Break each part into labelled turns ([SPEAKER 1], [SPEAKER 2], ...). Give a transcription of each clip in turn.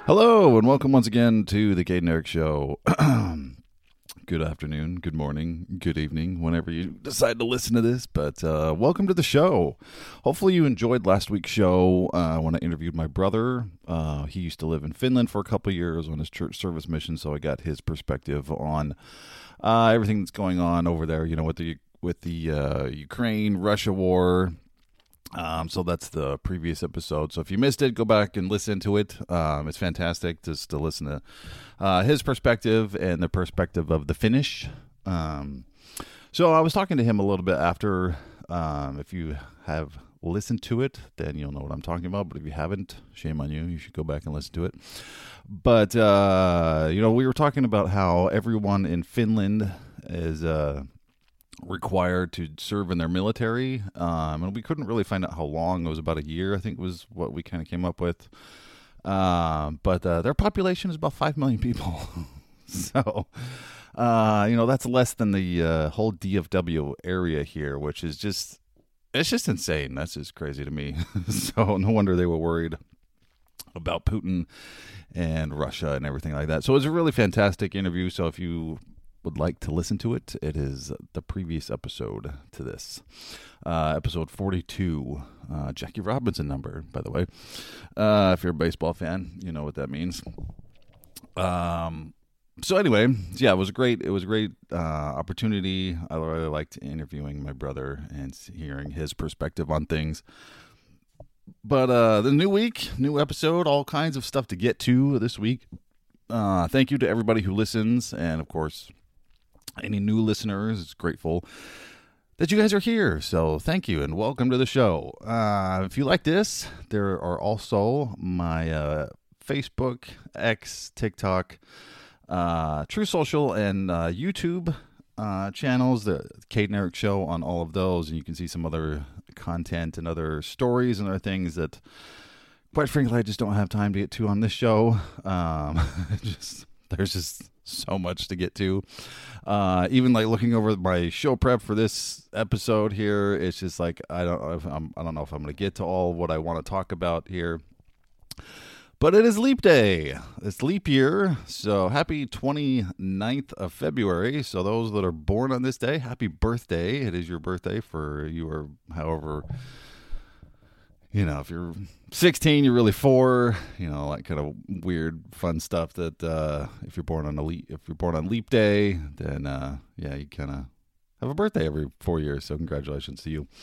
[SPEAKER 1] Hello, and welcome once again to the Cade and Eric Show. Good afternoon, good morning, good evening, whenever you decide to listen to this. But welcome to the show. Hopefully you enjoyed last week's show when I interviewed my brother. He used to live in Finland for a couple of years on his church service mission, so I got his perspective on everything that's going on over there, you know, with the Ukraine-Russia war. So that's the previous episode. So if you missed it, go back and listen to it. It's fantastic just to listen to his perspective and the perspective of the Finnish. So I was talking to him a little bit after. If you have listened to it, then you'll know what I'm talking about. But if you haven't, shame on you. You should go back and listen to it. But, we were talking about how everyone in Finland is required to serve in their military, and we couldn't really find out how long. It was about a year, I think, was what we kind of came up with. But their population is about 5 million people. So, that's less than the whole DFW area here, which is it's just insane. That's just crazy to me. So no wonder they were worried about Putin and Russia and everything like that. So it was a really fantastic interview. So if you would like to listen to it, it is the previous episode to this. Episode 42. Jackie Robinson number, by the way. If you're a baseball fan, you know what that means. So anyway, yeah, it was a great opportunity. I really liked interviewing my brother and hearing his perspective on things. But the new week, new episode, all kinds of stuff to get to this week. Thank you to everybody who listens, and of course, any new listeners. Grateful that you guys are here. So thank you and welcome to the show. If you like this, there are also my Facebook, X, TikTok, True Social, and YouTube channels, the Cade and Eric Show on all of those. And you can see some other content and other stories and other things that, quite frankly, I just don't have time to get to on this show. There's just so much to get to. Even like looking over my show prep for this episode here, it's just like I don't know if I'm going to get to all what I want to talk about here. But it is leap day. It's leap year. So happy 29th of February. So those that are born on this day, happy birthday. It is your birthday for you, or however, if you're 16, you're really 4, that kind of weird, fun stuff that if you're born on leap day, then you kind of have a birthday every 4 years. So congratulations to you.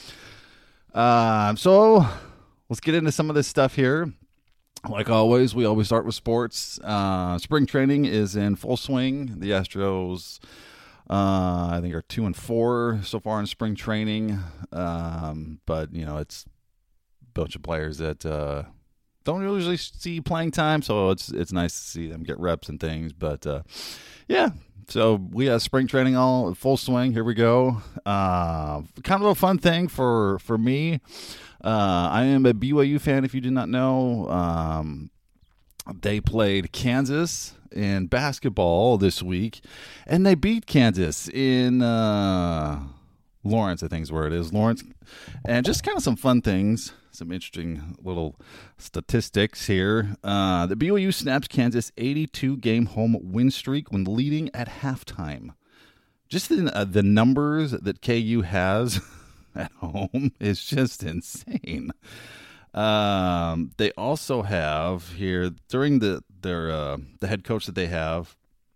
[SPEAKER 1] So let's get into some of this stuff here. Like always, we always start with sports. Spring training is in full swing. The Astros, I think, are 2-4 so far in spring training. But it's bunch of players that don't usually see playing time, so it's nice to see them get reps and things. But so we have spring training all full swing. Here we go. Kind of a fun thing for me. I am a BYU fan, if you did not know. They played Kansas in basketball this week, and they beat Kansas in Lawrence, I think is where it is, Lawrence. And just kind of some fun things, some interesting little statistics here. The BYU snaps Kansas 82-game home win streak when leading at halftime. Just the numbers that KU has at home is just insane. They also have here, during the head coach that they have,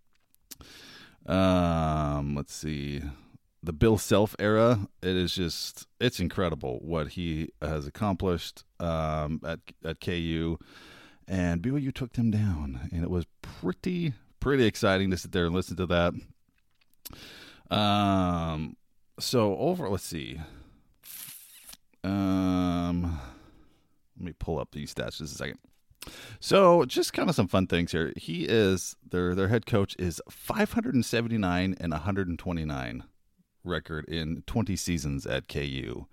[SPEAKER 1] let's see, the Bill Self era, it's incredible what he has accomplished at KU, and BYU took them down, and it was pretty exciting to sit there and listen to that. Let's see. Let me pull up these stats just a second. So just kind of some fun things here. He is their head coach is 579 and 129 record in 20 seasons at KU.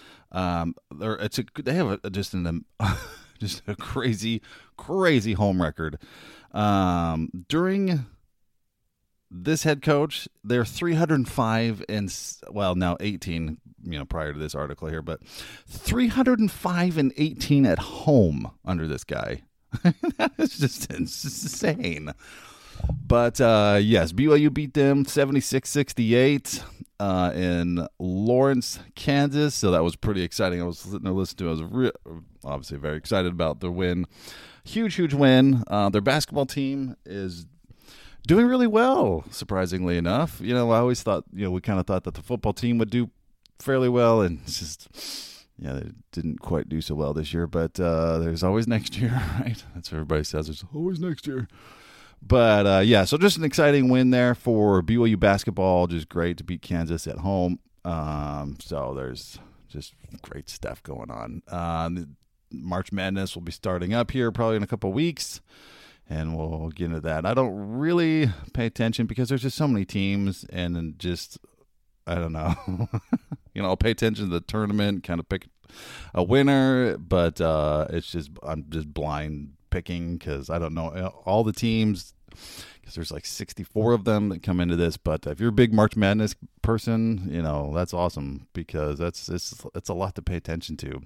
[SPEAKER 1] They have just a crazy home record. During this head coach, they're 305 and now 18. Prior to this article here, but 305 and 18 at home under this guy. That is just insane. But yes, BYU beat them 76-68 in Lawrence, Kansas. So that was pretty exciting. I was sitting there listening to it. I was obviously very excited about their win. Huge win. Their basketball team is doing really well, surprisingly enough. I always thought, we kind of thought that the football team would do fairly well, and it's just, they didn't quite do so well this year. But there's always next year, right? That's what everybody says. There's always next year. But, so just an exciting win there for BYU basketball. Just great to beat Kansas at home. So there's just great stuff going on. March Madness will be starting up here probably in a couple weeks, and we'll get into that. I don't really pay attention because there's just so many teams, and just, I don't know. I'll pay attention to the tournament, kind of pick a winner, but it's just, I'm just blind picking because I don't know all the teams, because there's like 64 of them that come into this. But if you're a big March Madness person, that's awesome, because it's a lot to pay attention to.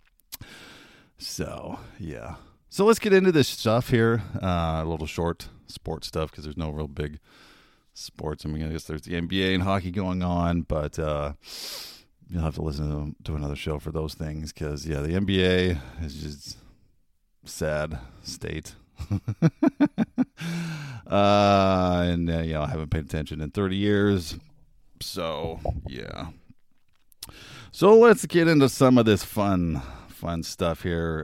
[SPEAKER 1] So yeah, so let's get into this stuff here. A little short sports stuff, because there's no real big sports. I guess there's the NBA and hockey going on, but you'll have to listen to another show for those things, because the NBA is just sad state. And I haven't paid attention in 30 years. So yeah. So let's get into some of this fun stuff here.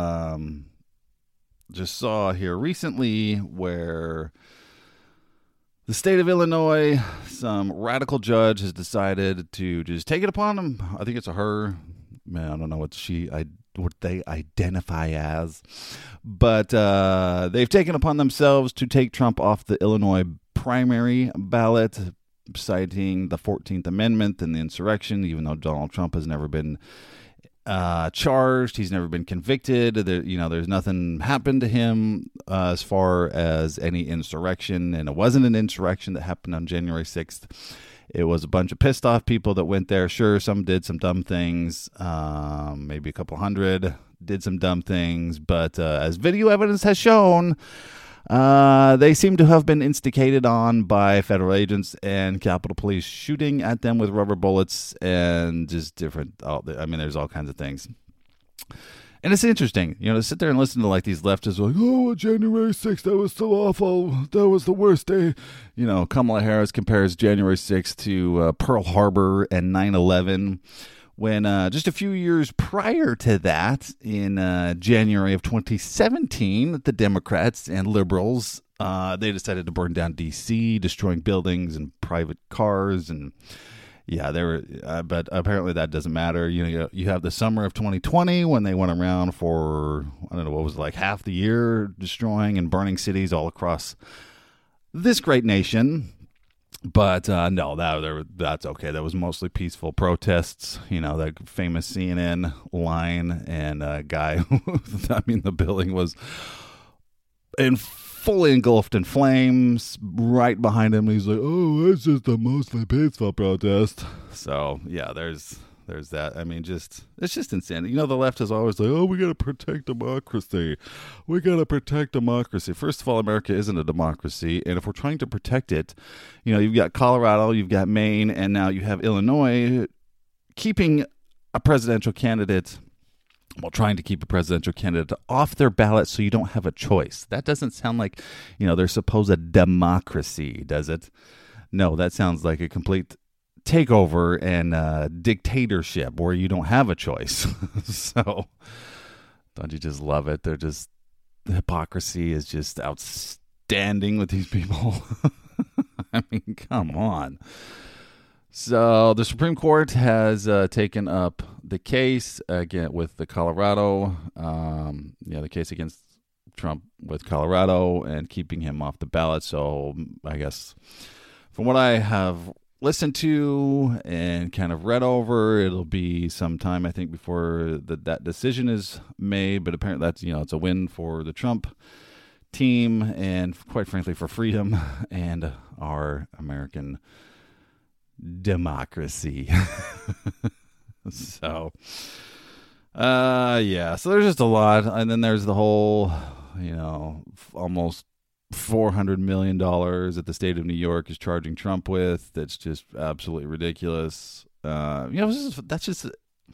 [SPEAKER 1] Just saw here recently where the state of Illinois, some radical judge has decided to just take it upon him. I think it's a her. Man, I don't know what they identify as, but they've taken upon themselves to take Trump off the Illinois primary ballot, citing the 14th Amendment and the insurrection, even though Donald Trump has never been charged. He's never been convicted. There's nothing happened to him as far as any insurrection, and it wasn't an insurrection that happened on January 6th. It was a bunch of pissed off people that went there. Sure, some did some dumb things. Maybe a couple hundred did some dumb things, but as video evidence has shown, they seem to have been instigated on by federal agents and Capitol Police, shooting at them with rubber bullets and just different. There's all kinds of things. And it's interesting, to sit there and listen to like these leftists like, oh, January 6th, that was so awful. That was the worst day. Kamala Harris compares January 6th to Pearl Harbor and 9/11. When just a few years prior to that, in January of 2017, the Democrats and liberals, they decided to burn down D.C., destroying buildings and private cars. And yeah, they were, but apparently that doesn't matter. You have the summer of 2020 when they went around for, I don't know, what was it, like half the year, destroying and burning cities all across this great nation. But no, that's okay. That was mostly peaceful protests. That famous CNN line, and a guy, the building was fully engulfed in flames. Right behind him, he's like, "Oh, it's just a mostly peaceful protest." So yeah, there's that. It's just insane. The left is always like, oh, we got to protect democracy. We got to protect democracy. First of all, America isn't a democracy. And if we're trying to protect it, you've got Colorado, you've got Maine, and now you have Illinois keeping a presidential candidate, trying to keep a presidential candidate off their ballot so you don't have a choice. That doesn't sound like, their supposed democracy, does it? No, that sounds like a complete takeover and dictatorship where you don't have a choice. So don't you just love it? The hypocrisy is just outstanding with these people. Come on. So the Supreme Court has taken up the case again with the Colorado, the case against Trump with Colorado and keeping him off the ballot. So I guess from what I have listened to and kind of read over, it'll be some time, I think, before that decision is made. But apparently that's, it's a win for the Trump team and, quite frankly, for freedom and our American democracy. So, so there's just a lot. And then there's the whole almost $400 million that the state of New York is charging Trump with. That's just absolutely ridiculous. That's just,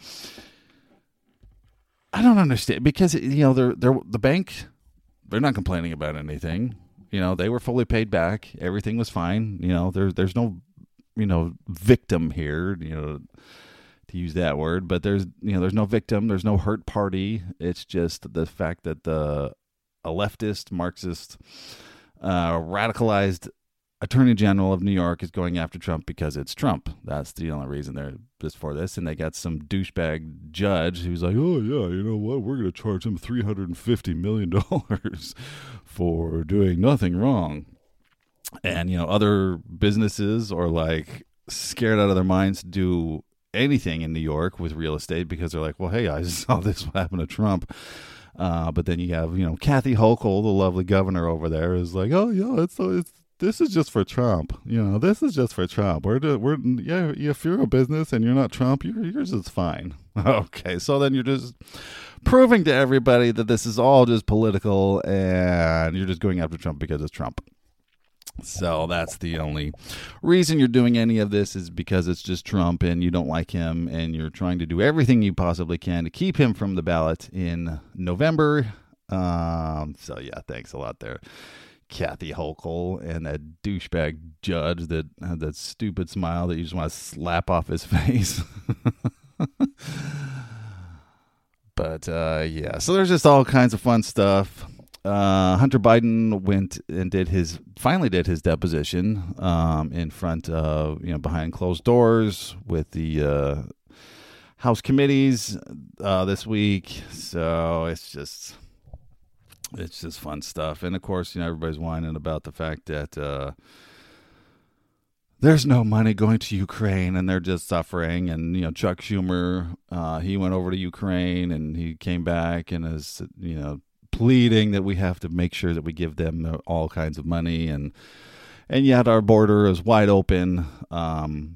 [SPEAKER 1] I don't understand, because they're the bank, they're not complaining about anything. They were fully paid back. Everything was fine. There's no victim here, to use that word, but there's no victim, there's no hurt party. It's just the fact that a leftist, Marxist, radicalized Attorney General of New York is going after Trump because it's Trump. That's the only reason they're just for this. And they got some douchebag judge who's like, oh yeah, you know what? We're going to charge him $350 million for doing nothing wrong. And, other businesses are like scared out of their minds to do anything in New York with real estate because they're like, well, hey, I saw this happen to Trump. But then you have, Kathy Hochul, the lovely governor over there, is like, oh yeah, this is just for Trump. This is just for Trump. If you're a business and you're not Trump, yours is fine. Okay, so then you're just proving to everybody that this is all just political and you're just going after Trump because it's Trump. So that's the only reason you're doing any of this, is because it's just Trump and you don't like him and you're trying to do everything you possibly can to keep him from the ballot in November. So yeah, thanks a lot there, Kathy Hochul, and that douchebag judge that had that stupid smile that you just want to slap off his face. But yeah, so there's just all kinds of fun stuff. Hunter Biden went and finally did his deposition in front of, behind closed doors with the House committees this week. So it's just fun stuff. And of course, everybody's whining about the fact that there's no money going to Ukraine and they're just suffering. And, Chuck Schumer, he went over to Ukraine and he came back and is, pleading that we have to make sure that we give them all kinds of money, and yet our border is wide open, and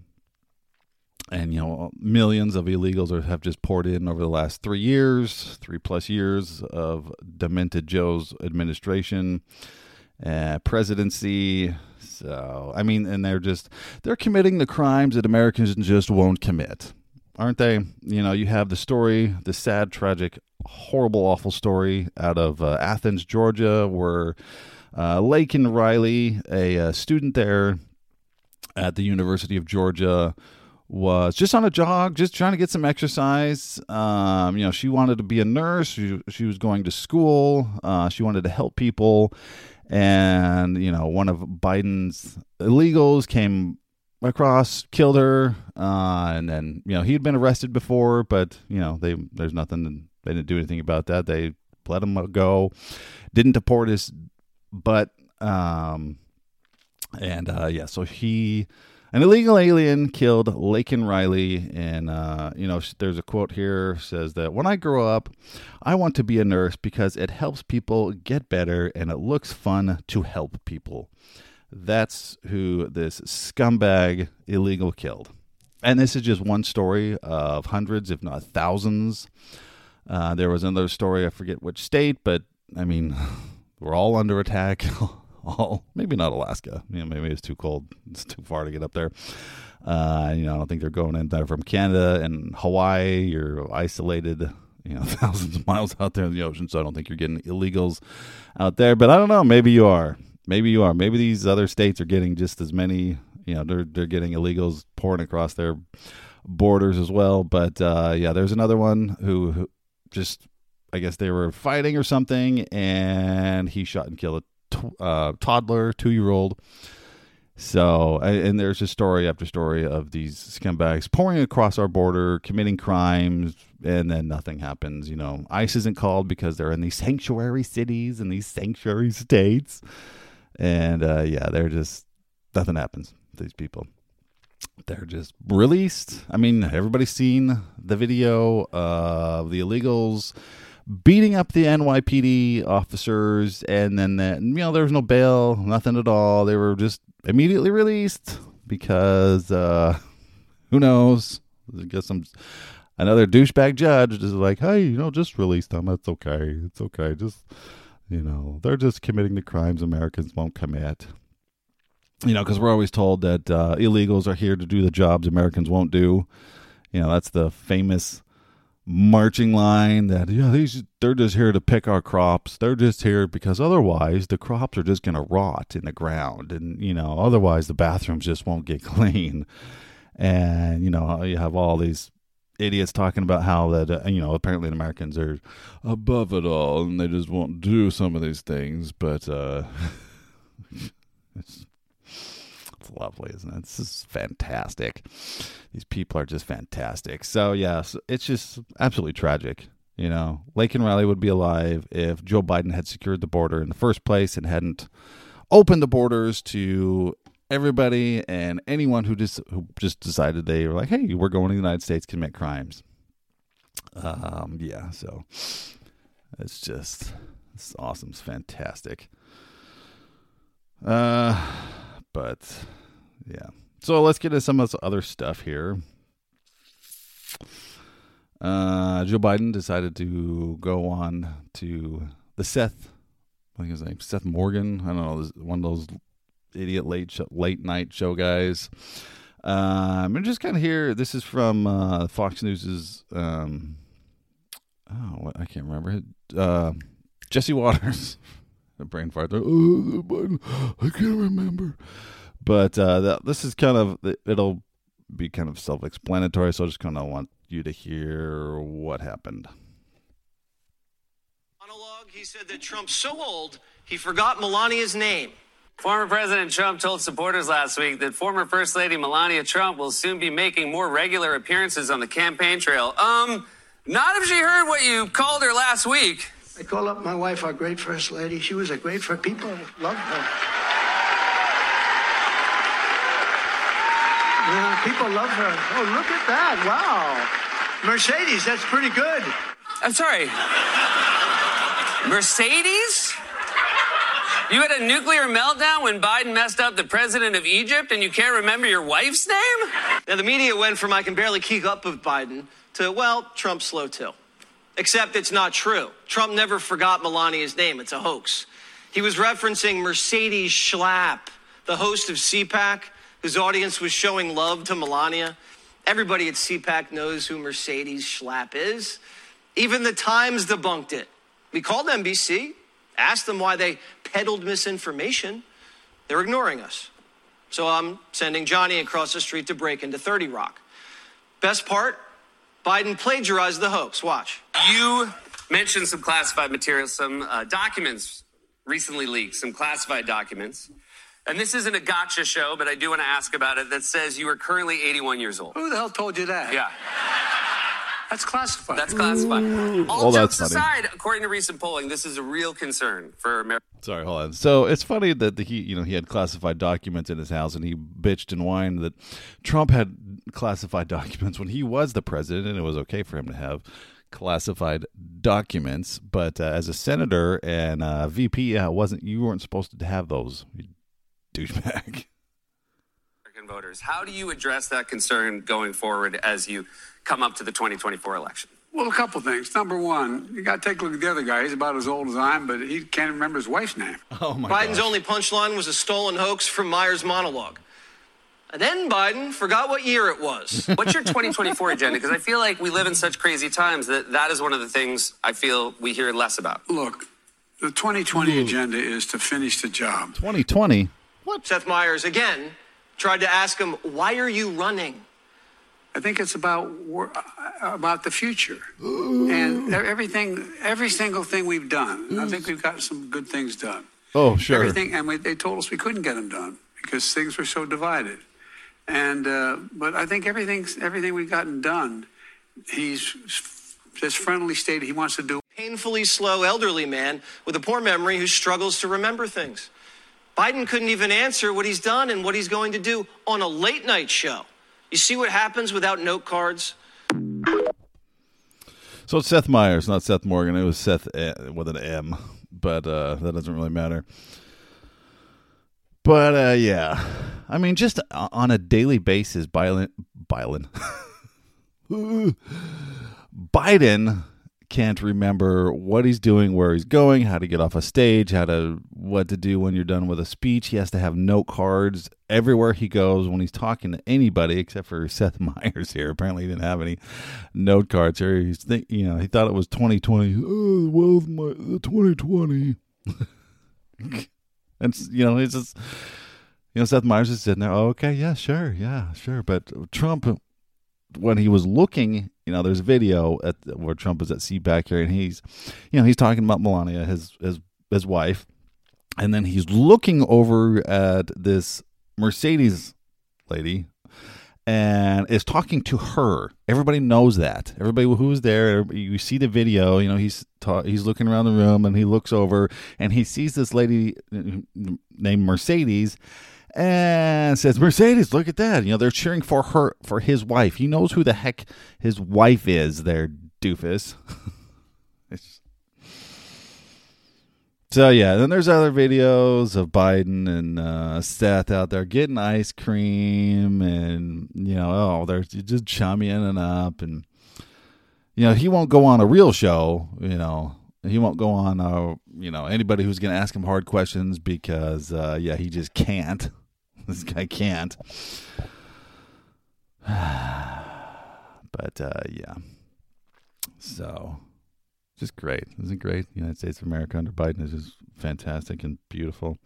[SPEAKER 1] millions of illegals have just poured in over the last 3+ years of demented Joe's administration, presidency. So and they're committing the crimes that Americans just won't commit, aren't they? You have the story, the sad, tragic, horrible, awful story out of Athens, Georgia, where Laken Riley, a student there at the University of Georgia, was just on a jog, just trying to get some exercise. She wanted to be a nurse. She was going to school. She wanted to help people. And, one of Biden's illegals came across, killed her. And then, he'd been arrested before, but, there's nothing. They didn't do anything about that. They let him go. Didn't deport his butt. So an illegal alien killed Laken Riley. And, there's a quote here, says that when I grow up, I want to be a nurse because it helps people get better and it looks fun to help people. That's who this scumbag illegal killed. And this is just one story of hundreds, if not thousands. There was another story, I forget which state, but we're all under attack. Maybe not Alaska. Maybe it's too cold. It's too far to get up there. I don't think they're going in there from Canada and Hawaii. You're isolated, thousands of miles out there in the ocean. So I don't think you're getting illegals out there. But I don't know. Maybe you are. Maybe these other states are getting just as many. They're getting illegals pouring across their borders as well. But there's another one who just, I guess they were fighting or something, and he shot and killed a toddler, 2-year-old. So, and there's just story after story of these scumbags pouring across our border, committing crimes, and then nothing happens. ICE isn't called because they're in these sanctuary cities and these sanctuary states. And they're just, nothing happens to these people. They're just released. Everybody's seen the video of the illegals beating up the NYPD officers, and then there was no bail, nothing at all. They were just immediately released because who knows? I guess another douchebag judge is like, hey, just release them. It's okay. It's okay. Just They're just committing the crimes Americans won't commit. Because we're always told that illegals are here to do the jobs Americans won't do. That's the famous marching line that they're just here to pick our crops. They're just here because otherwise the crops are just going to rot in the ground, and otherwise the bathrooms just won't get clean. And you have all these idiots talking about how that apparently the Americans are above it all and they just won't do some of these things, but it's lovely, isn't it? This is fantastic. These people are just fantastic. So yes, it's just absolutely tragic. Laken Riley would be alive if Joe Biden had secured the border in the first place and hadn't opened the borders to everybody and anyone who just decided they were like, hey, we're going to the United States, commit crimes. So it's awesome. It's fantastic. But yeah. So let's get into some of this other stuff here. Joe Biden decided to go on to the Seth Morgan. I don't know, one of those idiot late night show guys. I'm just kind of here. This is from Fox News's. I can't remember. Jesse Waters. A brain fart there. I can't remember. But this is kind of, it'll be kind of self-explanatory, so I just kind of want you to hear what happened.
[SPEAKER 2] Monologue, he said that Trump's so old, he forgot Melania's name.
[SPEAKER 3] Former President Trump told supporters last week that former First Lady Melania Trump will soon be making more regular appearances on the campaign trail. Not if she heard what you called her last week.
[SPEAKER 4] I call up my wife our great First Lady. She was a great first. People loved her. People love her. Oh, look at that. Wow. Mercedes, that's pretty good.
[SPEAKER 3] I'm sorry. Mercedes? You had a nuclear meltdown when Biden messed up the president of Egypt and you can't remember your wife's name?
[SPEAKER 2] Now, the media went from I can barely keep up with Biden to, well, Trump's slow too. Except it's not true. Trump never forgot Melania's name. It's a hoax. He was referencing Mercedes Schlapp, the host of CPAC, whose audience was showing love to Melania. Everybody at CPAC knows who Mercedes Schlapp is. Even the Times debunked it. We called NBC, asked them why they peddled misinformation. They're ignoring us. So I'm sending Johnny across the street to break into 30 Rock. Best part? Biden plagiarized the hoax. Watch.
[SPEAKER 3] You mentioned some classified materials, some documents recently leaked, some classified documents. And this isn't a gotcha show, but I do want to ask about it, that says you are currently 81 years old.
[SPEAKER 4] Who the hell told you that?
[SPEAKER 3] Yeah.
[SPEAKER 4] That's classified.
[SPEAKER 3] That's classified. All jokes aside, according to recent polling, this is a real concern for America.
[SPEAKER 1] Sorry, hold on. So it's funny that he had classified documents in his house, and he bitched and whined that Trump had classified documents when he was the president, and it was okay for him to have classified documents. But as a senator and VP, you weren't supposed to have those, you douchebag.
[SPEAKER 3] American voters, how do you address that concern going forward as you come up to the 2024 election?
[SPEAKER 5] Well, a couple things. Number one, you got to take a look at the other guy. He's about as old as I am, but he can't remember his wife's name.
[SPEAKER 1] Oh, my
[SPEAKER 2] Biden's
[SPEAKER 1] gosh.
[SPEAKER 2] only punchline was a stolen hoax from Meyer's monologue. And then Biden forgot what year it was.
[SPEAKER 3] What's your 2024 agenda? Because I feel like we live in such crazy times that is one of the things I feel we hear less about.
[SPEAKER 5] Look, the 2020 agenda is to finish the job.
[SPEAKER 1] 2020?
[SPEAKER 2] What? Seth Meyers, again, tried to ask him, why are you running?
[SPEAKER 5] I think it's about the future and every single thing we've done. I think we've got some good things done.
[SPEAKER 1] Oh, sure.
[SPEAKER 5] Everything, and they told us we couldn't get them done because things were so divided. And but I think everything we've gotten done, he's just friendly stated he wants to do.
[SPEAKER 2] Painfully slow elderly man with a poor memory who struggles to remember things. Biden couldn't even answer what he's done and what he's going to do on a late night show. You see what happens without note cards?
[SPEAKER 1] So it's Seth Meyers, not Seth Morgan. It was Seth with an M, but that doesn't really matter. But yeah, I mean, just on a daily basis, Biden can't remember what he's doing, where he's going, how to get off a stage, what to do when you're done with a speech. He has to have note cards everywhere he goes when he's talking to anybody, except for Seth Meyers here. Apparently, he didn't have any note cards here. He thought it was 2020. Oh, well, the 2020, and it's just. Seth Meyers is sitting there. Oh, okay, yeah, sure. But Trump, when he was looking, there's a video where Trump is at CPAC here, and he's talking about Melania, his wife, and then he's looking over at this Mercedes lady, and is talking to her. Everybody knows that. Everybody who's there, you see the video. He's looking around the room, and he looks over, and he sees this lady named Mercedes. And says, Mercedes, look at that. They're cheering for her, for his wife. He knows who the heck his wife is there, doofus. So, yeah, then there's other videos of Biden and Seth out there getting ice cream. And, they're just chumming up. And, he won't go on a real show, He won't go on, anybody who's going to ask him hard questions because, he just can't. This guy can't. But, yeah. So, just great. Isn't it great? The United States of America under Biden is just fantastic and beautiful.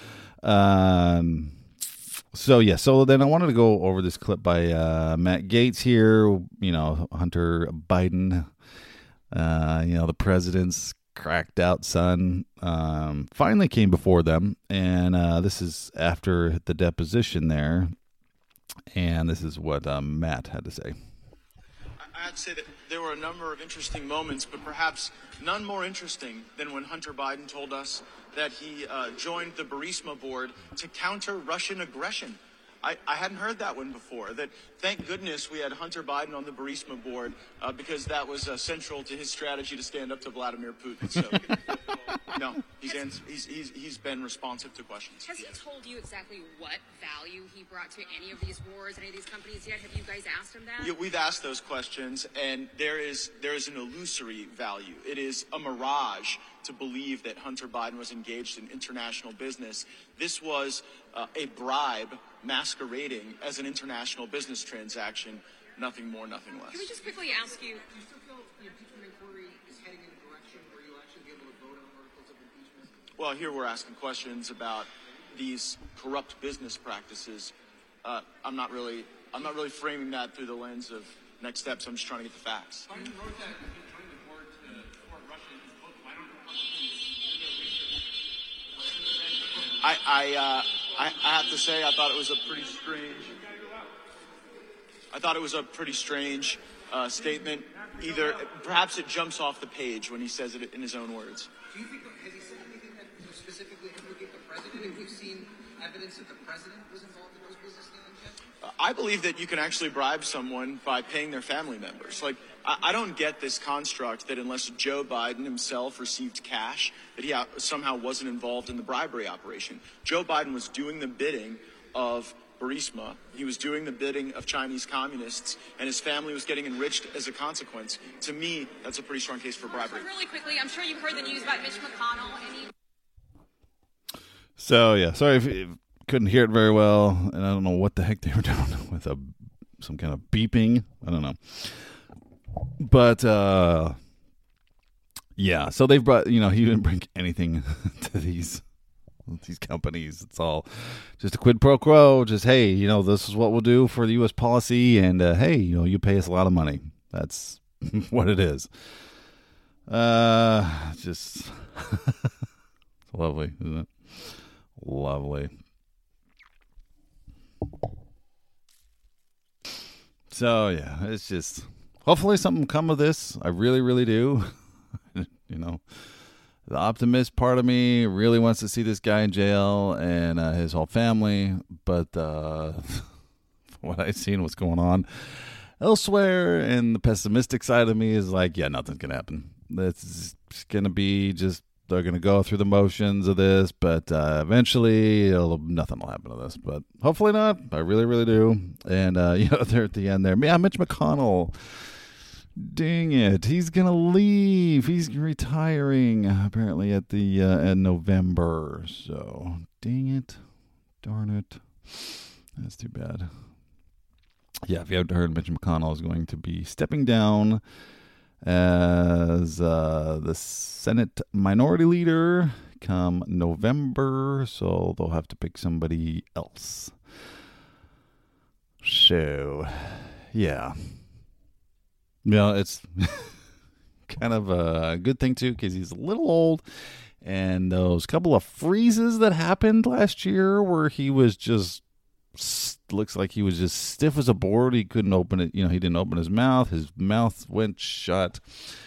[SPEAKER 1] So then I wanted to go over this clip by Matt Gaetz here. Hunter Biden, the president's cracked out son, finally came before them, and this is after the deposition there, and this is what Matt had to say.
[SPEAKER 6] I'd say that there were a number of interesting moments, but perhaps none more interesting than when Hunter Biden told us that he joined the Burisma board to counter Russian aggression. I hadn't heard that one before. That thank goodness we had Hunter Biden on the Burisma board because that was central to his strategy to stand up to Vladimir Putin. So, no, he's been responsive to questions.
[SPEAKER 7] Has he told you exactly what value he brought to any of these wars, any of these companies yet? Have you guys asked him that?
[SPEAKER 6] Yeah, we've asked those questions, and there is an illusory value. It is a mirage to believe that Hunter Biden was engaged in international business. This was a bribe masquerading as an international business transaction. Nothing more, nothing less.
[SPEAKER 7] Can we just quickly ask you?
[SPEAKER 8] Do you still feel the impeachment inquiry is heading in a direction where you'll actually be able to vote on articles of impeachment?
[SPEAKER 6] Well, here we're asking questions about these corrupt business practices. I'm not really framing that through the lens of next steps. I'm just trying to get the facts.
[SPEAKER 8] Biden wrote that joining the board to support Russia in his book. Why don't
[SPEAKER 6] I have to say, I thought it was a pretty strange statement. Perhaps it jumps off the page when he says it in his own words.
[SPEAKER 8] Do you think, has he said anything that specifically implicate the president? Have you seen evidence that the president was involved in those business dealings yet?
[SPEAKER 6] I believe that you can actually bribe someone by paying their family members. I don't get this construct that unless Joe Biden himself received cash, that he somehow wasn't involved in the bribery operation. Joe Biden was doing the bidding of Burisma. He was doing the bidding of Chinese communists, and his family was getting enriched as a consequence. To me, that's a pretty strong case for bribery.
[SPEAKER 7] Really quickly, I'm sure you've heard the news about Mitch McConnell.
[SPEAKER 1] So, yeah, sorry if you couldn't hear it very well, and I don't know what the heck they were doing with some kind of beeping. I don't know. But, yeah, so they've brought, he didn't bring anything to these companies. It's all just a quid pro quo. Just, hey, this is what we'll do for the U.S. policy, and, hey, you pay us a lot of money. That's what it is. Just lovely, isn't it? Lovely. So, yeah, it's just... Hopefully something will come of this. I really, really do. The optimist part of me really wants to see this guy in jail and his whole family. But what I've seen, what's going on elsewhere, and the pessimistic side of me is like, yeah, nothing's going to happen. It's going to be just, they're going to go through the motions of this, but eventually nothing will happen to this. But hopefully not. I really, really do. And, there at the end there, yeah, Mitch McConnell. Dang it. He's going to leave. He's retiring apparently at the in November. So, dang it. Darn it. That's too bad. Yeah, if you haven't heard, Mitch McConnell is going to be stepping down as the Senate Minority Leader come November. So, they'll have to pick somebody else. So, yeah. Yeah, it's kind of a good thing, too, because he's a little old. And those couple of freezes that happened last year where he was just, looks like he was just stiff as a board. He couldn't open it. He didn't open his mouth. His mouth went shut.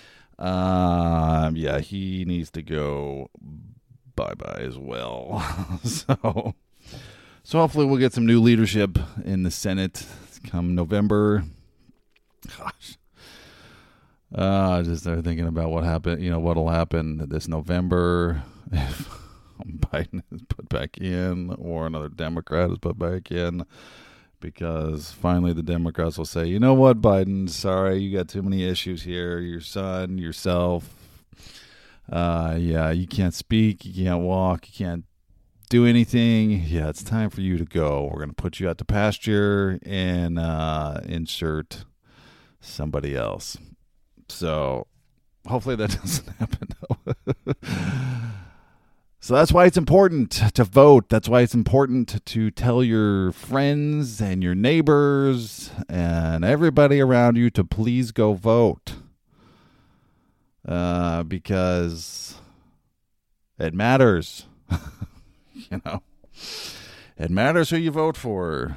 [SPEAKER 1] Yeah, he needs to go bye-bye as well. So hopefully we'll get some new leadership in the Senate come November. Gosh. I just started thinking about what happened, what'll happen this November if Biden is put back in or another Democrat is put back in, because finally the Democrats will say, you know what, Biden, sorry, you got too many issues here. Your son, yourself. Yeah, you can't speak, you can't walk, you can't do anything. Yeah, it's time for you to go. We're going to put you out to pasture and insert somebody else. So hopefully that doesn't happen. So that's why it's important to vote. That's why it's important to tell your friends and your neighbors and everybody around you to please go vote. Because it matters. It matters who you vote for.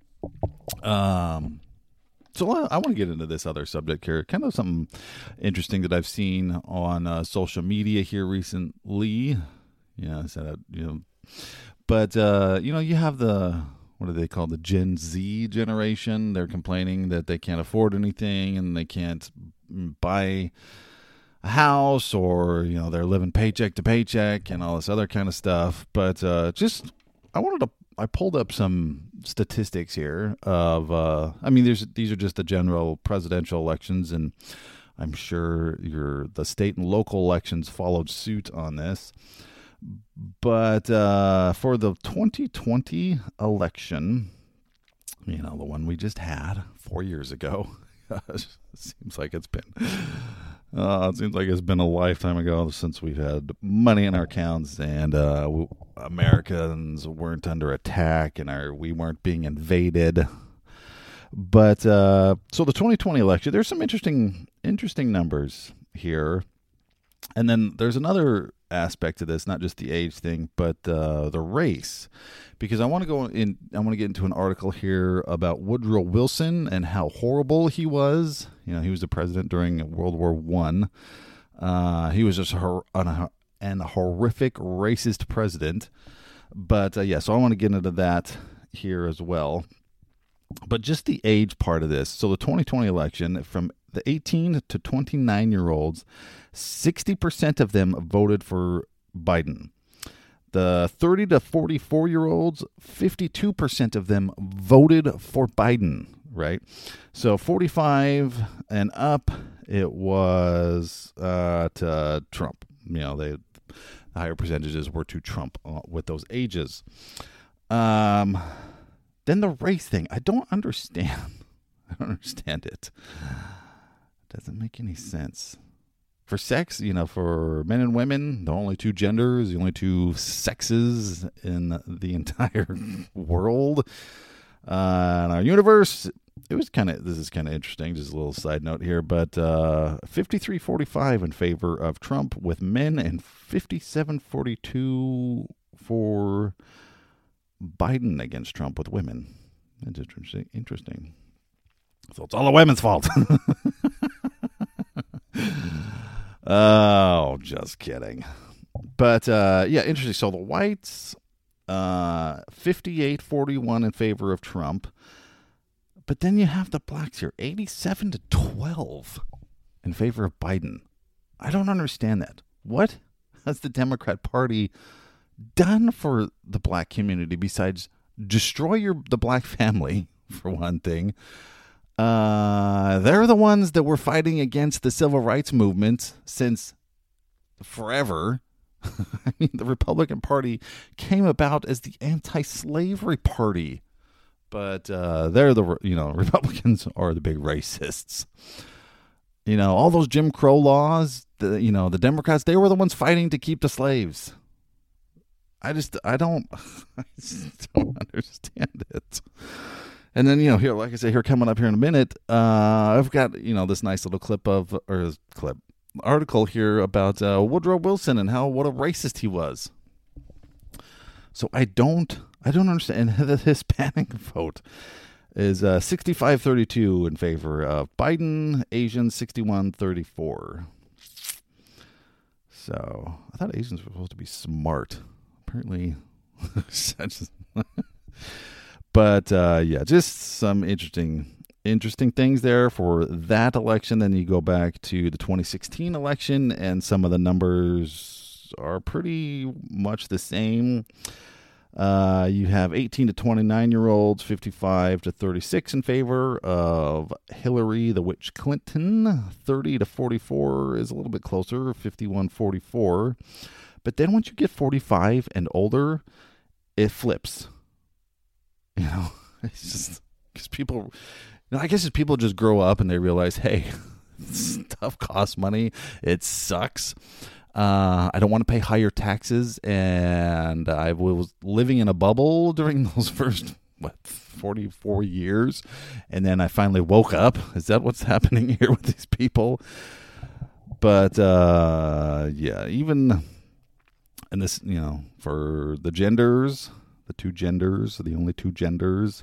[SPEAKER 1] So I want to get into this other subject here, kind of something interesting that I've seen on social media here recently. Yeah, but you have what do they call the Gen Z generation? They're complaining that they can't afford anything and they can't buy a house, or they're living paycheck to paycheck and all this other kind of stuff. But I pulled up some statistics here of, these are just the general presidential elections, and I'm sure the state and local elections followed suit on this. But for the 2020 election, the one we just had 4 years ago, it seems like it's been a lifetime ago since we've had money in our accounts, and Americans weren't under attack and we weren't being invaded. But so the 2020 election, there's some interesting numbers here. And then there's another aspect to this, not just the age thing, but the race. Because I want to get into an article here about Woodrow Wilson and how horrible he was. He was the president during World War I. He was just a horrific racist president. But so I want to get into that here as well. But just the age part of this. So the 2020 election, from the 18 to 29-year-olds, 60% of them voted for Biden. The 30 to 44-year-olds, 52% of them voted for Biden, right? So 45 and up, it was to Trump. The higher percentages were to Trump with those ages. Then the race thing, I don't understand. I don't understand it. It doesn't make any sense. For sex, for men and women, the only two genders, the only two sexes in the entire world, in our universe. This is kind of interesting, just a little side note here, but 53-45 in favor of Trump with men and 57-42 for Biden against Trump with women. That's interesting. So it's all the women's fault. Oh, just kidding. But, interesting. So the whites, 58-41 in favor of Trump. But then you have the blacks here, 87-12 in favor of Biden. I don't understand that. What has the Democrat Party done for the black community besides destroy the black family, for one thing, They're the ones that were fighting against the civil rights movement since forever. I mean, the Republican Party came about as the anti-slavery party, but they're the Republicans are the big racists. All those Jim Crow laws. The Democrats, they were the ones fighting to keep the slaves. I just don't understand it. And then, here, like I say, here coming up here in a minute, I've got, this nice little article here about Woodrow Wilson and what a racist he was. So I don't understand. And the Hispanic vote is 65-32 in favor of Biden, Asians 61-34. So I thought Asians were supposed to be smart. Apparently, but just some interesting things there for that election. Then you go back to the 2016 election, and some of the numbers are pretty much the same. You have 18 to 29-year-olds, 55 to 36 in favor of Hillary the Witch Clinton. 30 to 44 is a little bit closer, 51-44. But then once you get 45 and older, it flips. It's just because people, I guess people just grow up and they realize, hey, stuff costs money. It sucks. I don't want to pay higher taxes, and I was living in a bubble during those first 44 years, and then I finally woke up. Is that what's happening here with these people? But even in this, for the genders, the only two genders,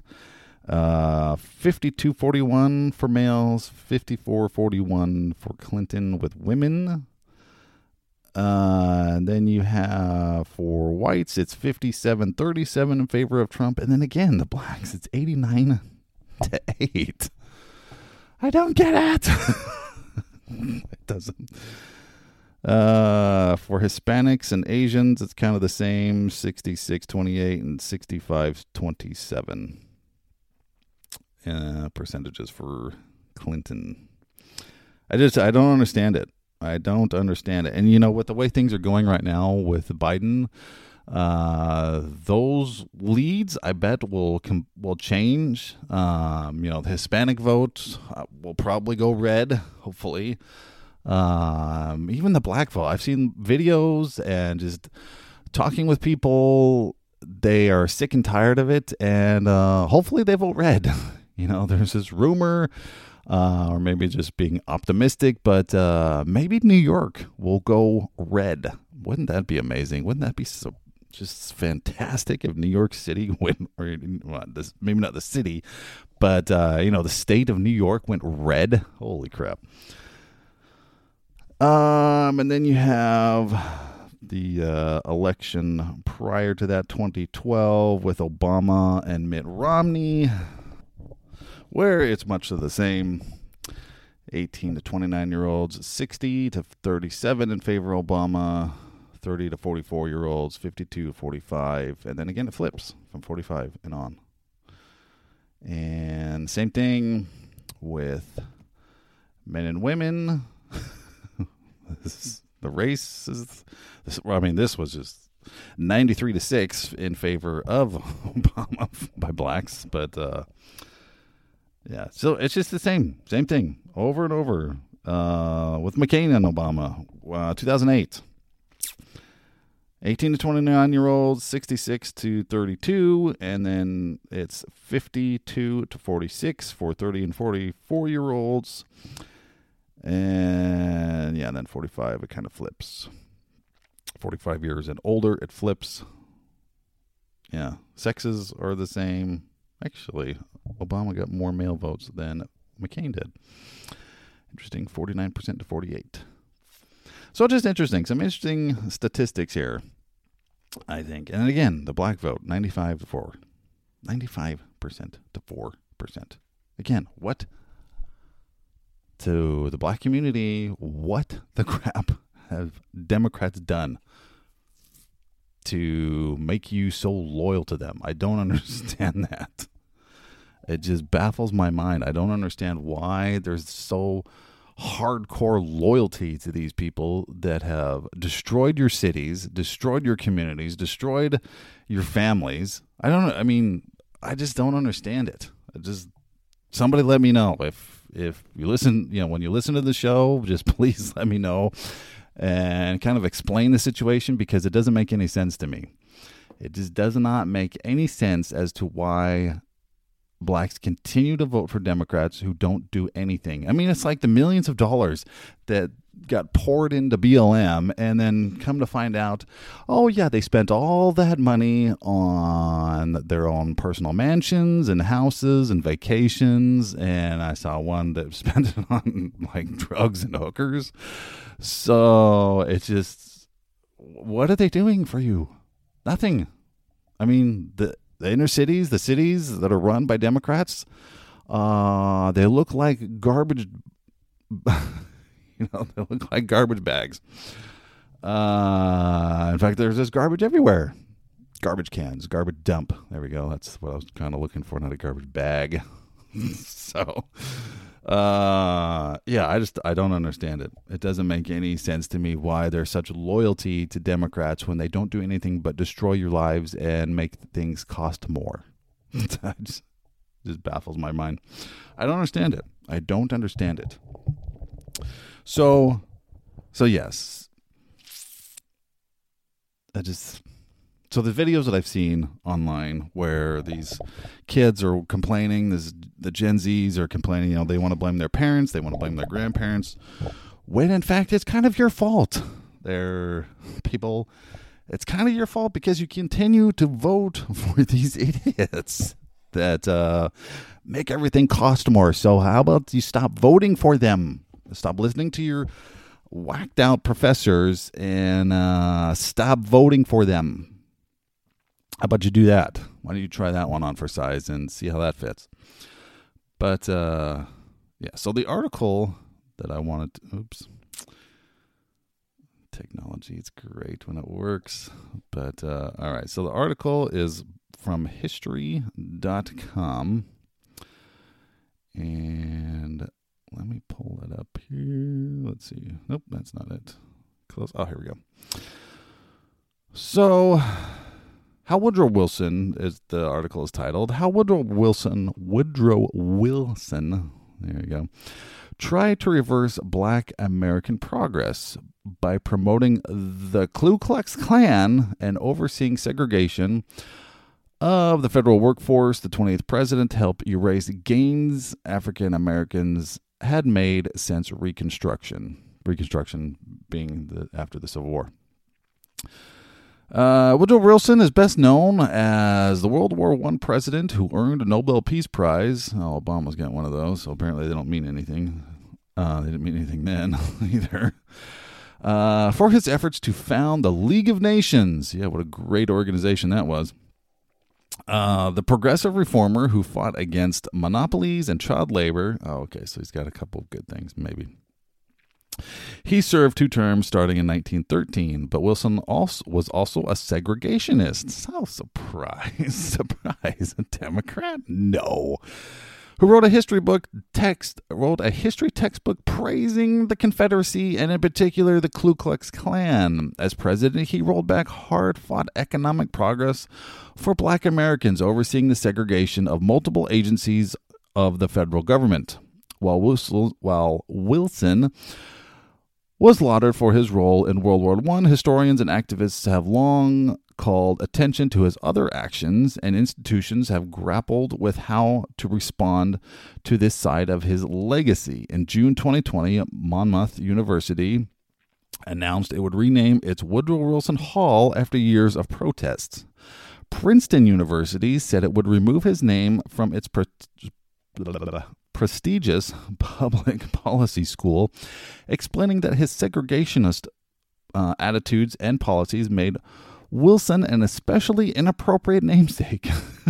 [SPEAKER 1] 52-41 for males, 54-41 for Clinton with women. And then you have for whites, it's 57-37 in favor of Trump. And then again, the blacks, it's 89-8. I don't get it. It doesn't. For Hispanics and Asians, it's kind of the same, 66-28 and 65-27 percentages for Clinton. I don't understand it. I don't understand it. And, with the way things are going right now with Biden, those leads, I bet, will change. The Hispanic vote will probably go red, hopefully. Even the black vote. I've seen videos and just talking with people. They are sick and tired of it, and hopefully they vote red. There's this rumor, or maybe just being optimistic, but maybe New York will go red. Wouldn't that be amazing? Wouldn't that be so just fantastic if New York City went, or maybe not the city, but the state of New York went red? Holy crap. And then you have the election prior to that, 2012, with Obama and Mitt Romney, where it's much of the same. 18 to 29-year-olds, 60 to 37 in favor of Obama, 30 to 44-year-olds, 52 to 45, and then again it flips from 45 and on. And same thing with men and women. The race is, this was just 93 to 6 in favor of Obama by blacks, but yeah, so it's just the same thing over and over with McCain and Obama. 2008, 18 to 29-year-olds, 66 to 32, and then it's 52 to 46 for 30 and 44-year-olds. And yeah, and then 45, it kind of flips. 45 years and older, it flips. Yeah, sexes are the same. Actually, Obama got more male votes than McCain did. Interesting, 49% to 48. So just interesting. Some interesting statistics here, I think. And again, the black vote, 95 to 4. 95% to 4%. Again, what? To the black community, what the crap have Democrats done to make you so loyal to them? I don't understand that. It just baffles my mind. I don't understand why there's so hardcore loyalty to these people that have destroyed your cities, destroyed your communities, destroyed your families. I just don't understand it. Somebody let me know. If you listen, when you listen to the show, just please let me know and kind of explain the situation, because it doesn't make any sense to me. It just does not make any sense as to why blacks continue to vote for Democrats who don't do anything. I mean, it's like the millions of dollars that got poured into BLM, and then come to find out, oh yeah, they spent all that money on their own personal mansions and houses and vacations, and I saw one that spent it on like drugs and hookers. So it's just, what are they doing for you? Nothing. I mean, the inner cities, the cities that are run by Democrats, they look like garbage. They look like garbage bags. In fact, there's just garbage everywhere. Garbage cans, garbage dump. There we go. That's what I was kind of looking for, not a garbage bag. So, I don't understand it. It doesn't make any sense to me why there's such loyalty to Democrats when they don't do anything but destroy your lives and make things cost more. That just baffles my mind. I don't understand it. I don't understand it. So yes. So the videos that I've seen online where these kids are complaining, the Gen Zs are complaining, they want to blame their parents, they want to blame their grandparents, when in fact it's kind of your fault. It's kind of your fault because you continue to vote for these idiots that make everything cost more. So how about you stop voting for them? Stop listening to your whacked out professors and stop voting for them. How about you do that? Why don't you try that one on for size and see how that fits? But, so the article that I wanted to... Technology, it's great when it works. But, all right. So the article is from history.com. And let me pull it up here. Let's see. Nope, that's not it. Close. Oh, here we go. So... How Woodrow Wilson, the article is titled, How Woodrow Wilson, there you go, tried to reverse Black American progress by promoting the Ku Klux Klan and overseeing segregation of the federal workforce. The 20th president helped erase gains African Americans had made since Reconstruction. Reconstruction being after the Civil War. Woodrow Wilson is best known as the World War I president who earned a Nobel Peace Prize. Oh, Obama's got one of those, so apparently they don't mean anything. They didn't mean anything then either. For his efforts to found the League of Nations. Yeah, what a great organization that was. The progressive reformer who fought against monopolies and child labor. Oh, okay, so he's got a couple of good things, maybe. He served 2 terms starting in 1913, but Wilson was also a segregationist. So surprise, a Democrat? No. Who wrote a history textbook praising the Confederacy and in particular the Ku Klux Klan. As president, he rolled back hard-fought economic progress for Black Americans, overseeing the segregation of multiple agencies of the federal government. While Wilson was lauded for his role in World War I, historians and activists have long called attention to his other actions, and institutions have grappled with how to respond to this side of his legacy. In June 2020, Monmouth University announced it would rename its Woodrow Wilson Hall after years of protests. Princeton University said it would remove his name from its prestigious public policy school, explaining that his segregationist attitudes and policies made Wilson an especially inappropriate namesake.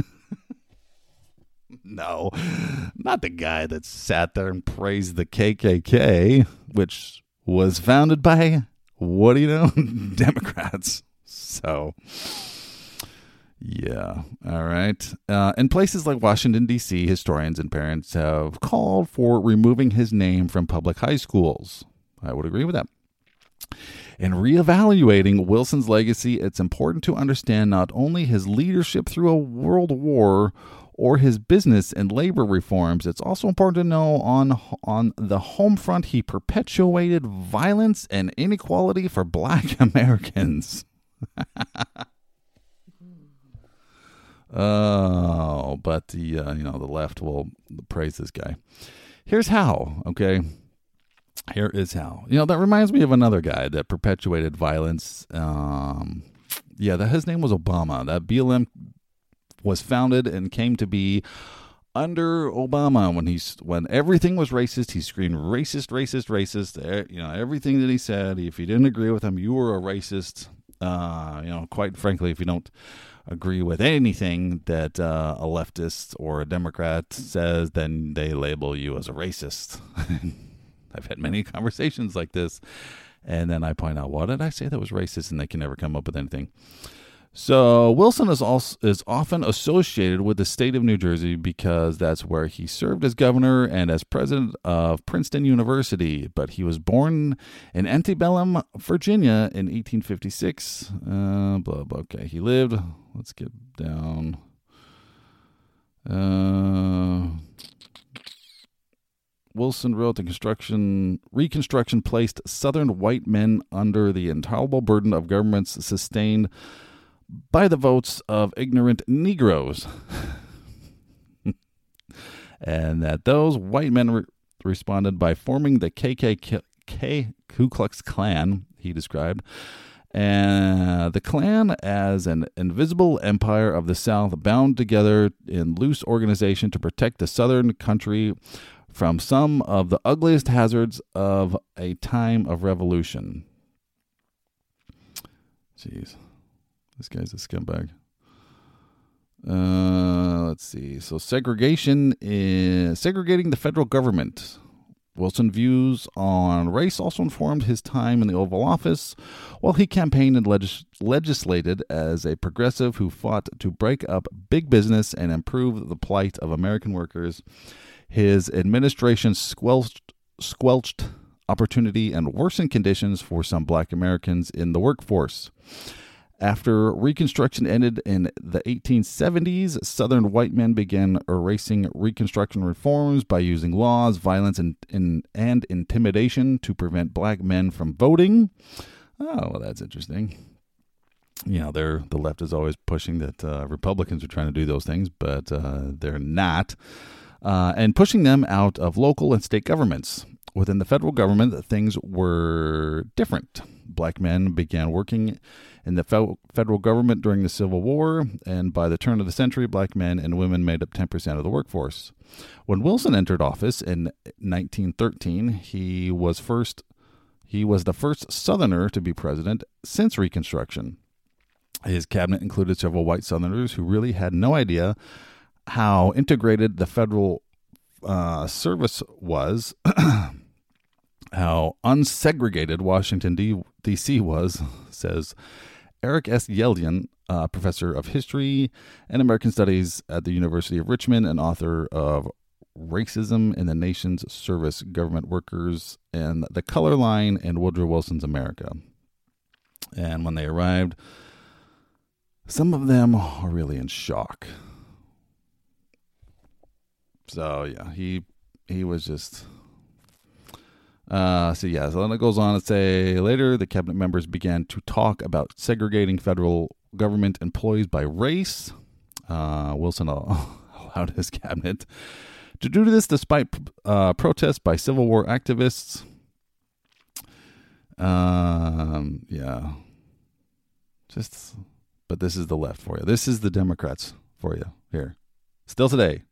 [SPEAKER 1] No, not the guy that sat there and praised the KKK, which was founded by, what do you know, Democrats. So, Yeah. All right. In places like Washington, D.C., historians and parents have called for removing his name from public high schools. I would agree with that. In reevaluating Wilson's legacy, it's important to understand not only his leadership through a world war or his business and labor reforms, it's also important to know on the home front he perpetuated violence and inequality for Black Americans. Oh, but the left will praise this guy. Here's how, okay? Here is how. That reminds me of another guy that perpetuated violence. His name was Obama. That BLM was founded and came to be under Obama when everything was racist. He screamed racist, racist, racist. Everything that he said, if you didn't agree with him, you were a racist. Quite frankly, if you don't agree with anything that a leftist or a Democrat says, then they label you as a racist. I've had many conversations like this, and then I point out, what did I say that was racist? And they can never come up with anything. So Wilson is often associated with the state of New Jersey because that's where he served as governor and as president of Princeton University. But he was born in antebellum Virginia in 1856. Okay, he lived. Let's get down. Wilson wrote the Reconstruction placed Southern white men under the intolerable burden of governments sustained by the votes of ignorant Negroes. And that those white men responded by forming the KKK, Ku Klux Klan, he described, and the Klan as an invisible empire of the South bound together in loose organization to protect the Southern country from some of the ugliest hazards of a time of revolution. Jeez. This guy's a scumbag. Let's see. So segregating the federal government. Wilson's views on race also informed his time in the Oval Office, while he campaigned and legislated as a progressive who fought to break up big business and improve the plight of American workers. His administration squelched opportunity and worsened conditions for some Black Americans in the workforce. After Reconstruction ended in the 1870s, Southern white men began erasing Reconstruction reforms by using laws, violence, and intimidation to prevent Black men from voting. Oh, well, that's interesting. The left is always pushing that Republicans are trying to do those things, but they're not. And pushing them out of local and state governments. Within the federal government, things were different. Black men began working in the federal government during the Civil War, and by the turn of the century, Black men and women made up 10% of the workforce. When Wilson entered office in 1913, he was the first Southerner to be president since Reconstruction. His cabinet included several white Southerners who really had no idea how integrated the federal service was, how unsegregated Washington, D.C. was, says Eric S. Yeldian, professor of history and American studies at the University of Richmond and author of Racism in the Nation's Service, Government Workers, and The Color Line in Woodrow Wilson's America. And when they arrived, some of them are really in shock. So, yeah, he was just... So then it goes on to say, later the cabinet members began to talk about segregating federal government employees by race. Wilson allowed his cabinet to do this despite protests by Civil War activists. But this is the left for you. This is the Democrats for you here. Still today,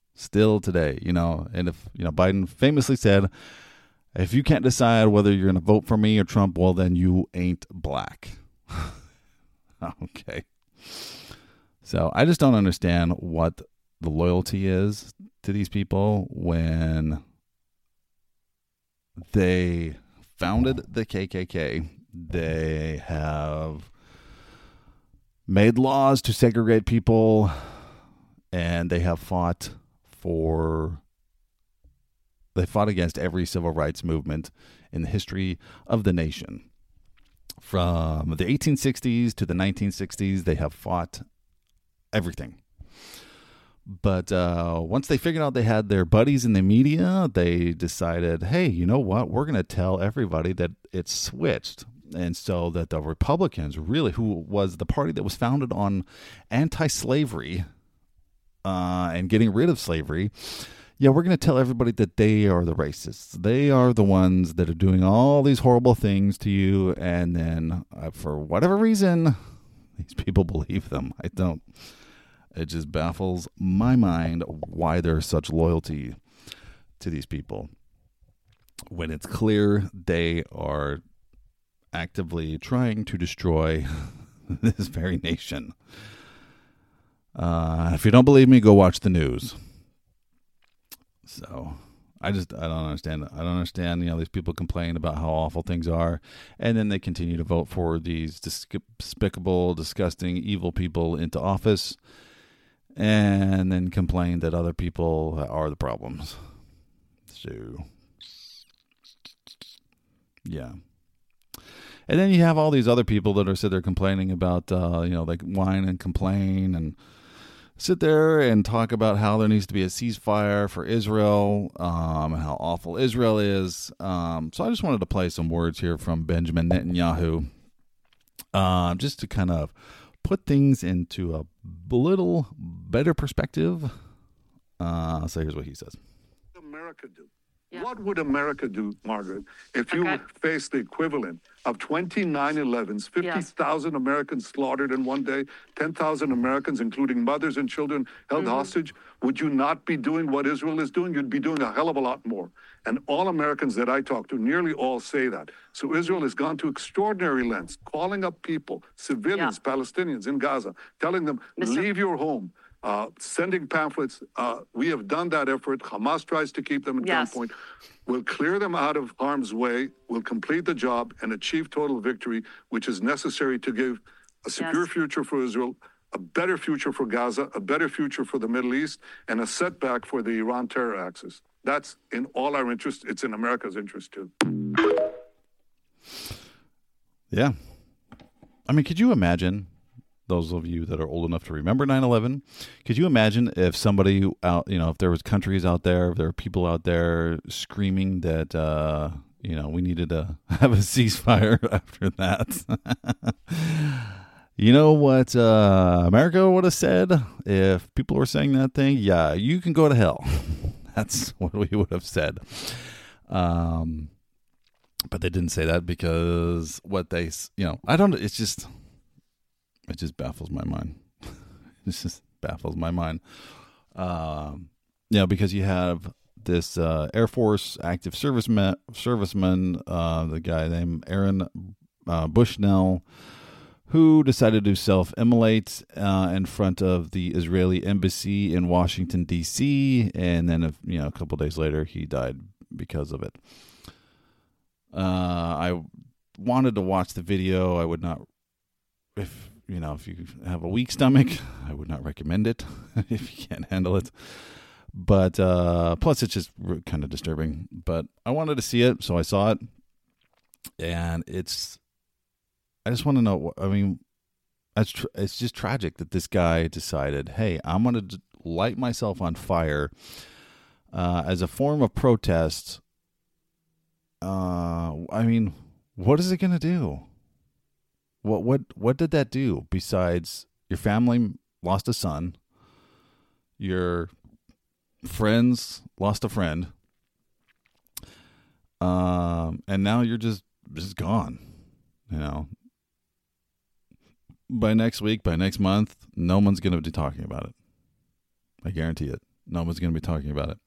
[SPEAKER 1] and if, Biden famously said, if you can't decide whether you're going to vote for me or Trump, well, then you ain't Black. Okay. So I just don't understand what the loyalty is to these people when they founded the KKK. They have made laws to segregate people, and they have fought against every civil rights movement in the history of the nation. From the 1860s to the 1960s, they have fought everything. But once they figured out they had their buddies in the media, they decided, hey, you know what? We're going to tell everybody that it's switched. And so that the Republicans, really, who was the party that was founded on anti-slavery and getting rid of slavery, yeah, we're going to tell everybody that they are the racists. They are the ones that are doing all these horrible things to you. And then for whatever reason, these people believe them. It just baffles my mind why there's such loyalty to these people when it's clear they are actively trying to destroy this very nation. If you don't believe me, go watch the news. So I don't understand. I don't understand, these people complain about how awful things are, and then they continue to vote for these despicable, disgusting, evil people into office, and then complain that other people are the problems. So, yeah. And then you have all these other people that are sit there complaining about, like whine and complain and sit there and talk about how there needs to be a ceasefire for Israel, and how awful Israel is. So I just wanted to play some words here from Benjamin Netanyahu, just to kind of put things into a little better perspective. So here's what he says.
[SPEAKER 9] What would America do? Yeah. What would America do, Margaret, if you faced the equivalent of 20 9/11s, 50,000 Americans slaughtered in one day, 10,000 Americans, including mothers and children, held hostage? Would you not be doing what Israel is doing? You'd be doing a hell of a lot more. And all Americans that I talk to, nearly all say that. So Israel has gone to extraordinary lengths, calling up people, civilians, Palestinians in Gaza, telling them, leave your home. Sending pamphlets. We have done that effort. Hamas tries to keep them at gunpoint. We'll clear them out of harm's way. We'll complete the job and achieve total victory, which is necessary to give a secure future for Israel, a better future for Gaza, a better future for the Middle East, and a setback for the Iran terror axis. That's in all our interest. It's in America's interest, too.
[SPEAKER 1] Yeah. I mean, could you imagine, those of you that are old enough to remember 9/11, could you imagine if somebody out, if there was countries out there, if there were people out there screaming that, we needed to have a ceasefire after that? You know what America would have said if people were saying that thing? Yeah, you can go to hell. That's what we would have said. But they didn't say that because what they, it just baffles my mind. It just baffles my mind. Because you have this Air Force active serviceman, the guy named Aaron Bushnell, who decided to self-immolate in front of the Israeli embassy in Washington, D.C., and then a couple days later he died because of it. I wanted to watch the video. I would not, if you have a weak stomach, I would not recommend it if you can't handle it. But plus, it's just kind of disturbing. But I wanted to see it, so I saw it, and I just want to know. I mean, it's just tragic that this guy decided, hey, I'm going to light myself on fire as a form of protest. I mean, what is it going to do? What did that do besides your family lost a son, your friends lost a friend, and now you're just gone, By next week, by next month, no one's going to be talking about it. I guarantee it. No one's going to be talking about it.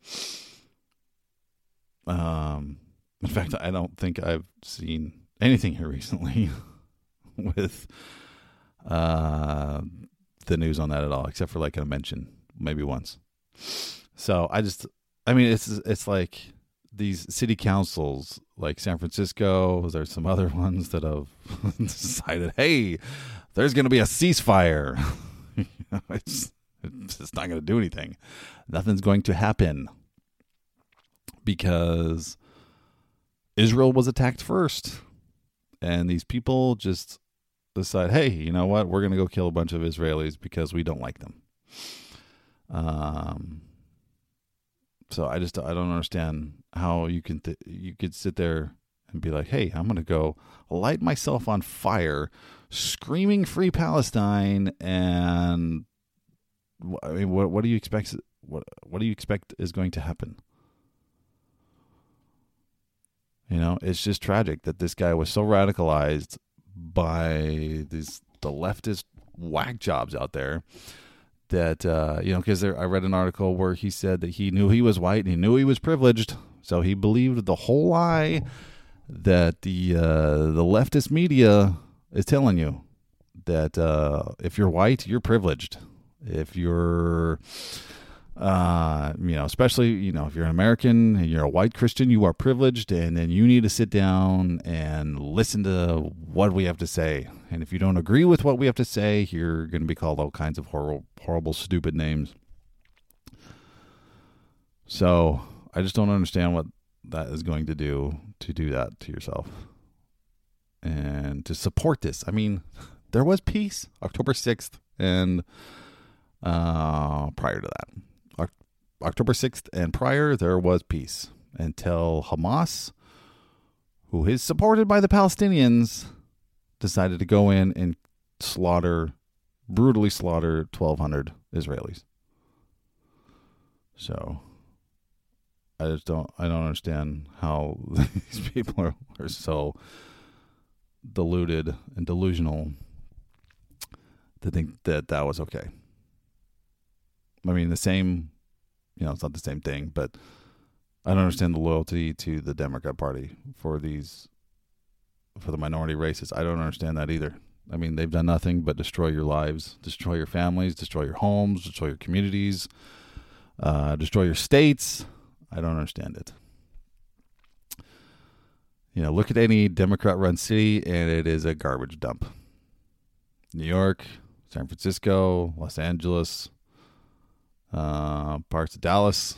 [SPEAKER 1] In fact, I don't think I've seen anything here recently with the news on that at all, except for like a mention maybe once. So it's like these city councils like San Francisco, there's some other ones that have decided, hey, there's going to be a ceasefire. It's not going to do anything. Nothing's going to happen because Israel was attacked first. And these people just decide, hey, you know what? We're going to go kill a bunch of Israelis because we don't like them. So I don't understand how you could sit there and be like, hey, I'm going to go light myself on fire, screaming free Palestine. And I mean, what do you expect? What do you expect is going to happen? You know, it's just tragic that this guy was so radicalized by the leftist whack jobs out there that, because I read an article where he said that he knew he was white and he knew he was privileged. So he believed the whole lie that the leftist media is telling you, that if you're white, you're privileged. If you're especially, if you're an American and you're a white Christian, you are privileged, and then you need to sit down and listen to what we have to say. And if you don't agree with what we have to say, you're going to be called all kinds of horrible, stupid names. So I just don't understand what that is going to do that to yourself and to support this. I mean, there was peace October 6th and prior to that. October 6th and prior, there was peace until Hamas, who is supported by the Palestinians, decided to go in and brutally slaughter 1,200 Israelis. So I don't understand how these people are so deluded and delusional to think that was okay. I mean, the same, it's not the same thing, but I don't understand the loyalty to the Democrat Party for the minority races. I don't understand that either. I mean, they've done nothing but destroy your lives, destroy your families, destroy your homes, destroy your communities, destroy your states. I don't understand it. Look at any Democrat-run city, and it is a garbage dump. New York, San Francisco, Los Angeles, parts of Dallas.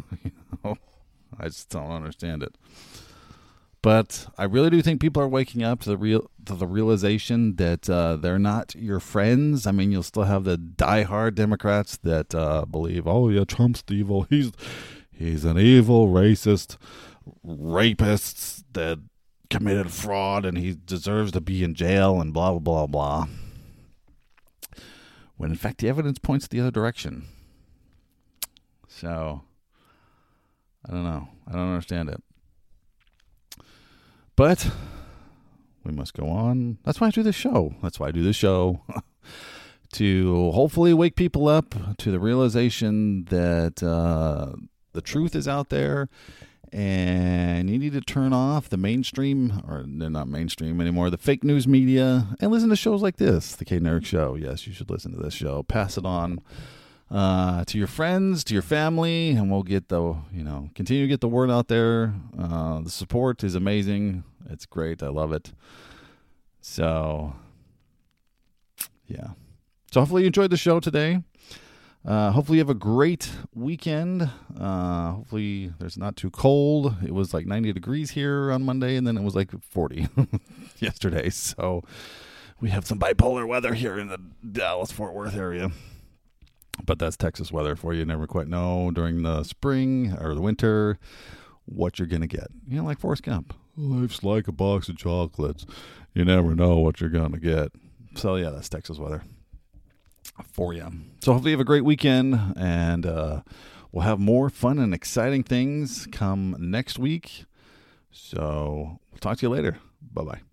[SPEAKER 1] I just don't understand it. But I really do think people are waking up to the realization that they're not your friends. I mean, you'll still have the diehard Democrats that believe, oh yeah, Trump's evil. He's an evil racist rapist that committed fraud and he deserves to be in jail and blah blah blah blah. When in fact the evidence points the other direction. So, I don't know. I don't understand it. But we must go on. That's why I do this show. To hopefully wake people up to the realization that the truth is out there and you need to turn off the mainstream, or they're not mainstream anymore, the fake news media, and listen to shows like this, The Kate and Eric Show. Yes, you should listen to this show. Pass it on to your friends, to your family, and we'll continue to get the word out there. The support is amazing. It's great. I love it. So, yeah. So hopefully you enjoyed the show today. Hopefully you have a great weekend. Hopefully there's not too cold. It was like 90 degrees here on Monday, and then it was like 40 yesterday. So we have some bipolar weather here in the Dallas-Fort Worth area. But that's Texas weather for you. You never quite know during the spring or the winter what you're going to get. Like Forrest Gump. Life's like a box of chocolates. You never know what you're going to get. So, yeah, that's Texas weather for you. So hopefully you have a great weekend, and we'll have more fun and exciting things come next week. So we'll talk to you later. Bye-bye.